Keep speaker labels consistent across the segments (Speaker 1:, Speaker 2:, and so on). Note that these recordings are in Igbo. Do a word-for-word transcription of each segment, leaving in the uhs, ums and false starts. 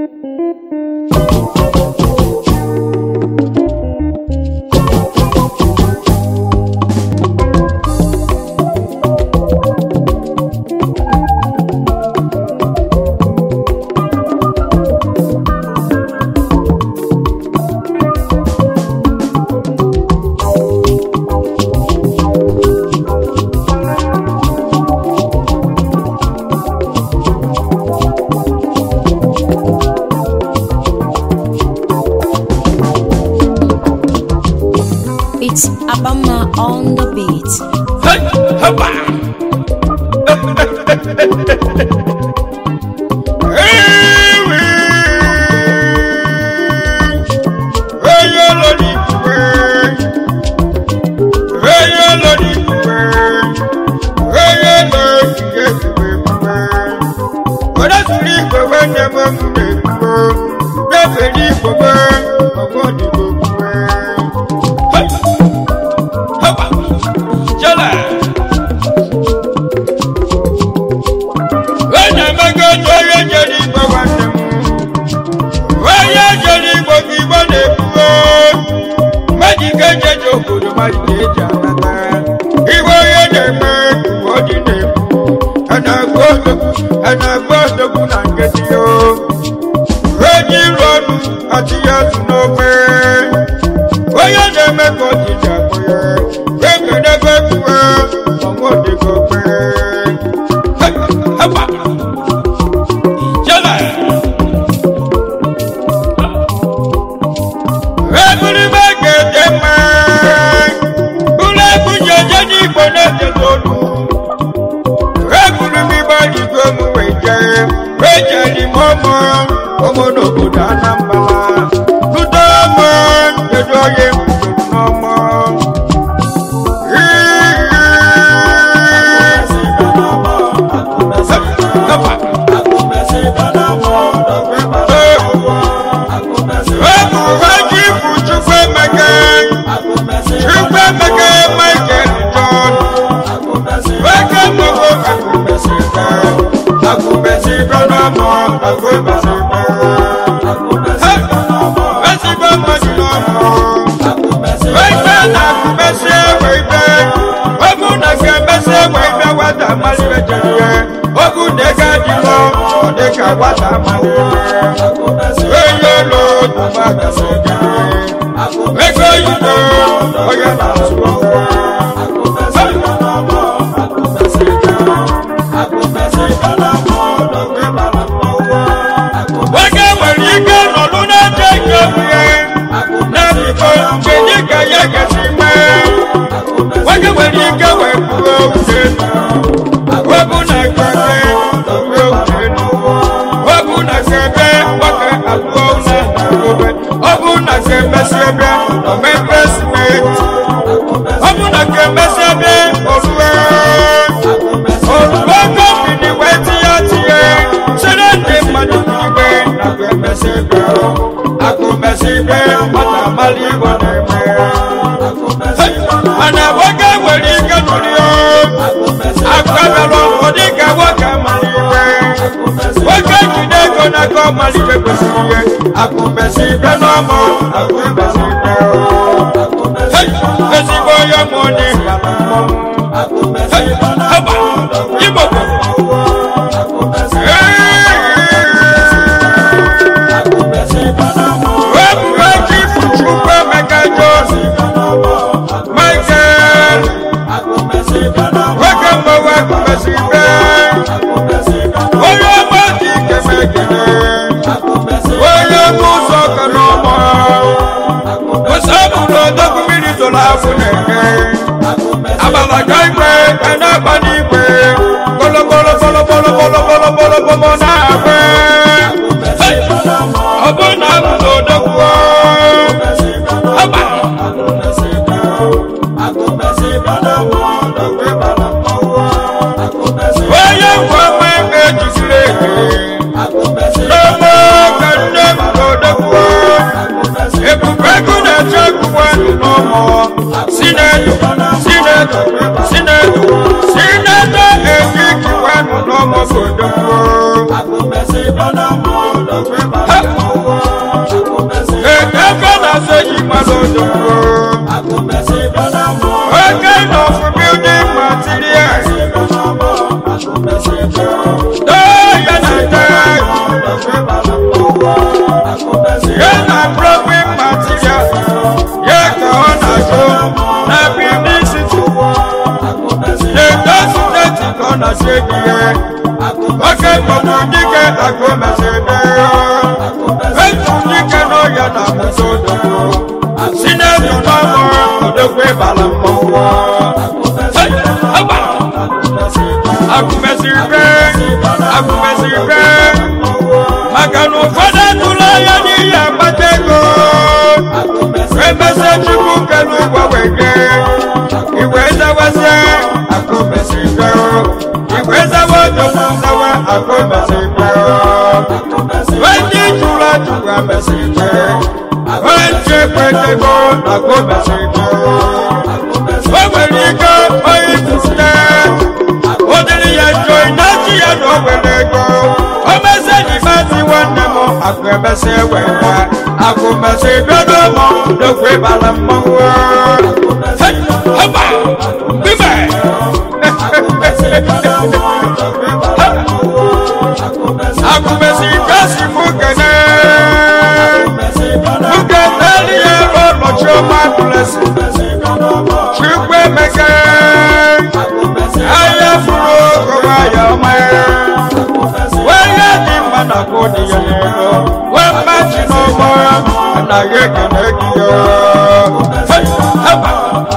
Speaker 1: It's Abama on the beat.
Speaker 2: Hey, hoppa! Hey, we, hey, you lodi, hey, you lodi, hey, you lodi, yes, we, when I sleep, when never sleep, never leave, I'm going to go. And I bought the good and get you. When you run, I see us nowhere. Why you never got it up for you? When you never go, from what you go back. How about Jella? Every man get them man. Who let put your journey for nothing to do? Rejali mama, omo no kuda namba. Tudama, yejoye mama. Akumbesi benomo, akumbesi benomo. Hey, besi boyo money. Akumbesi benomo, iboko. Akumbesi benomo. Webu weji fuchukwe mekajo. Michael. Akumbesi benomo. Wekembo wekumbesi benomo. Oyo mati kemekene. Hey! ya na te ya na broken material ya ka ọ na-achọ na publicity the president ka ọ na-achọ ego ya oke mmadụ dike agụmesebe etu dike n'ọhịa na mụta odogwu si n'elu n'ọmụ odogwu ịbala mmọnwụ agụmesebe agụmesebe maka na ụfọdụ atụla ya n'ihi akpata ego emese chukwu nke n'ụgwọ wege igwe zawazie agụmesebe igwe zawa odogwu zawa agụmesebe wendy jụrụ ajụjụ amesebe wendy ekwetego agụmesebe o nwere ike onye tụsite o dịrị ya njọ ịnachi ya na o nwere ego o meze n'imezi nwanne m agụmesi ewere agụmesebe n'ụmụ n'okwu ịbara mmọnwụ haba bibe agụmesi gasi mugene mugene liye ọlọchi ọma blesi chukwu emeke ahịa furu ogowa ya ọma wee dị mma na kwụdị ya n'elu wee mmachi n'ụgbọ na ya ekene gị ya haba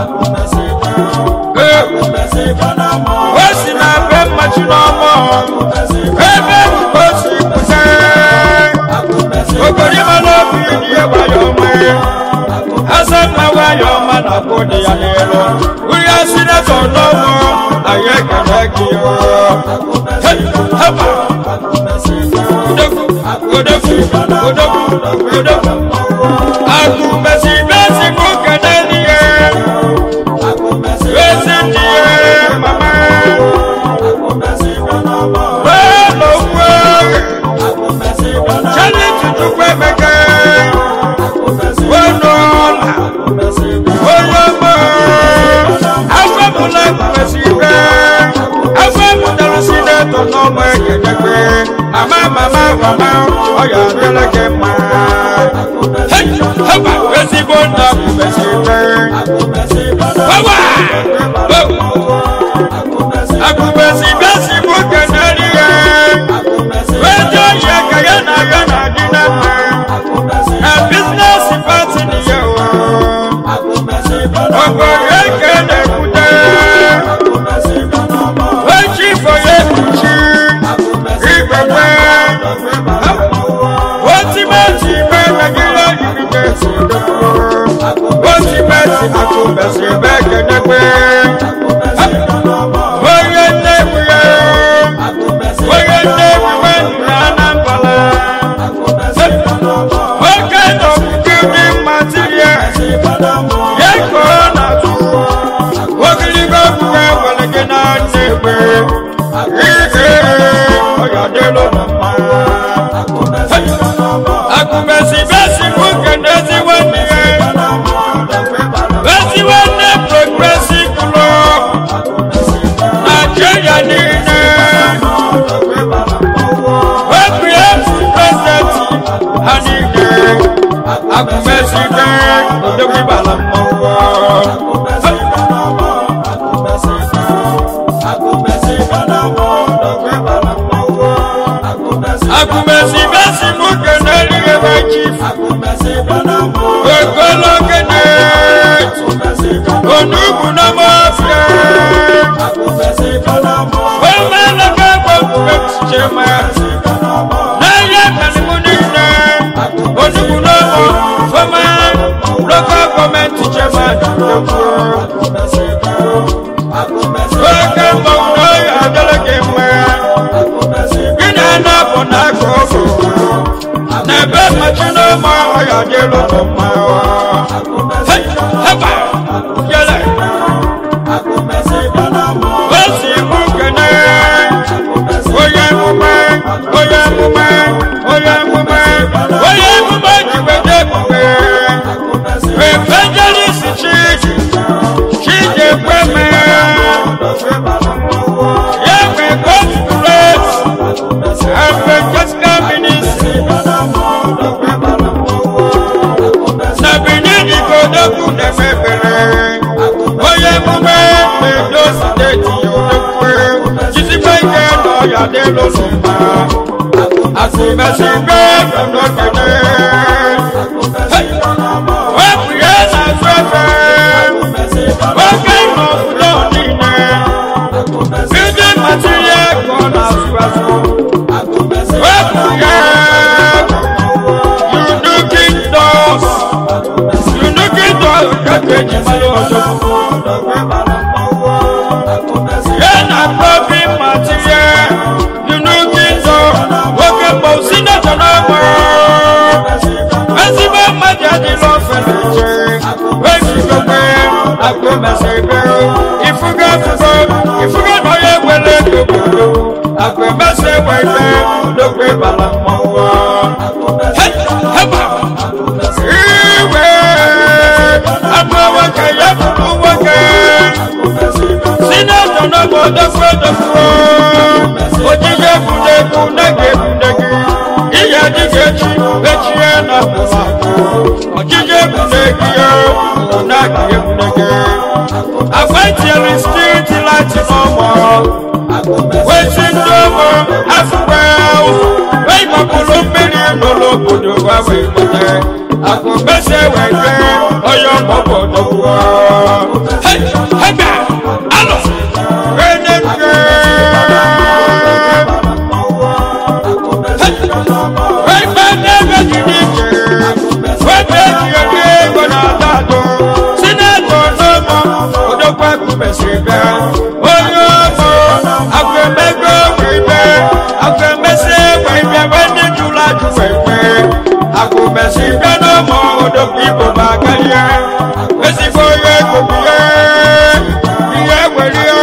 Speaker 2: o si na be mmachi n'ọgbọ ebe o si pụta obodo mana obi dị egba ya ọma asa mma wa ya ọma na kwụdị ya n'elu uri asị n'eto n'ọgbọ na ya ekene gị ya haba odogwu odogwu odogwu odogwu agụmesi besi mụ kene n'ihe besi n'ihe mama wee n'okwu chali tutukwu emeke wee n'ọla onye ọma afọ mụla agụmesi ibe afọ mụtara si n'eto n'ọmụ ekenekwe mama mama mama ọya adịla gị mma haba ezigbo nna agụmesibe wawa agụmesibe si nwoke n'eri ya weje oyi ka ya na ya na adị na mma na biznes pati n'ihe ọgbọrọ eke na-ekwute wechi ifo ya ekpuchi igbekwe otimeti ime megide irigesi otimeti agụmesibe kenekwe onye nnewi ya onye nnewi nwanne Anambra oke n'okwuke dị material ya ka ọ na-atụ ogologo okwuwe nwere gị na nnewi ihe ọya dịlụ na mma agụmesibe si nwoke n'ezi nwanne ya ezi nwanne progressive club Nigeria niile webriefu president ha niile agụmesibe odogwu ịbala mmọnwụ agụmesibe si nwoke n'eri ebe chief ogologo na onugbu na mafia omelaka gbogbo n'ahịa kanimu niile onugbu na ọmụ fọma local gọọmenti chairman oke mmọnwụ n'ọhịa adịla gị mma gị na-ana bụ n'aka ọgụ n'ebe mmachi n'ọma ọhịa dịlụ n'ụma haba yele o si mụ kene onye emume onye emume onye emume onye emume jiwede emume evangelist chiji chiji ekweme ya nwe God grace lo suma akumesibe no kene we pye na fefe okay no lo nine bidi matiye kona suasu we pye you do kingdoms you do kingdoms kake ni malo ojo yena probi matiye you do kingdoms okay mo sina tona mo asiba majadi lo feleche we go be akumesibe ifuga fugo ifuga no ye wele go akumesibe do pe bala mo hey heba iwe amawa kaya fuwa ke sina tona go do fo do fo ojije bude kunage kunage iya digechi echi na mama ojije kunage yo kunage kunage afaiti street light no more waiting no more afwell wey makulu mmiri no lo bodo wa we mate akobese we gbe oyo bobodo wo hey heba alo reneke hey mane be dinike we be yeye gona dado sineto no mo odo kwa kubese be oyo mo akwemego wibe akwemese wibe wende jula juwewe akwemese be no mo odo pipo bagaye wesi foye kobiye iye werio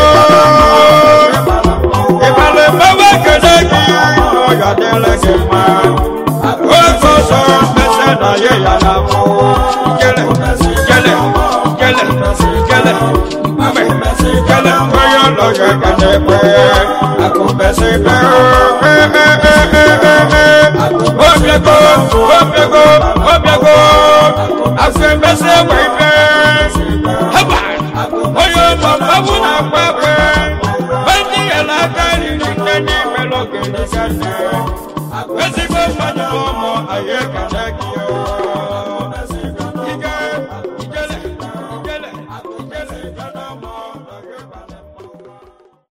Speaker 2: ibale bawa kedeki oya deleke ma oso so mese na ye ya na mo gele gele gele gele ame gele oyo lo ye gele pe akumese pe obiego obiego obiego afemese we pe haba oyo mama wuna pa pe bani ela kari ni ni melo gele gele wesi bo mo mo aye